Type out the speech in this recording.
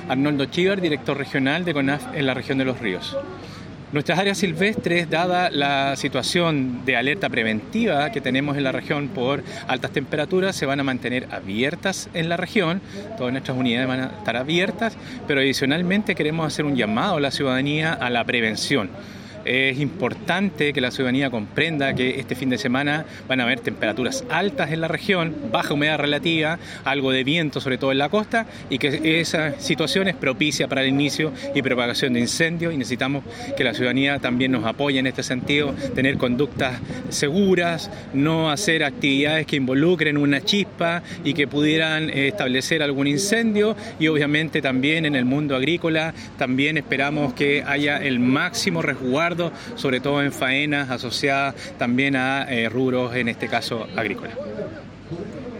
Arnoldo Chívar, director regional de CONAF en la región de Los Ríos. Nuestras áreas silvestres, dada la situación de alerta preventiva que tenemos en la región por altas temperaturas, se van a mantener abiertas en la región. Todas nuestras unidades van a estar abiertas, pero adicionalmente queremos hacer un llamado a la ciudadanía a la prevención. Es importante que la ciudadanía comprenda que este fin de semana van a haber temperaturas altas en la región, baja humedad relativa, algo de viento sobre todo en la costa, y que esa situación es propicia para el inicio y propagación de incendios, y necesitamos que la ciudadanía también nos apoye en este sentido, tener conductas seguras, no hacer actividades que involucren una chispa y que pudieran establecer algún incendio, y obviamente también en el mundo agrícola también esperamos que haya el máximo resguardo, sobre todo en faenas asociadas también a rubros, en este caso agrícolas.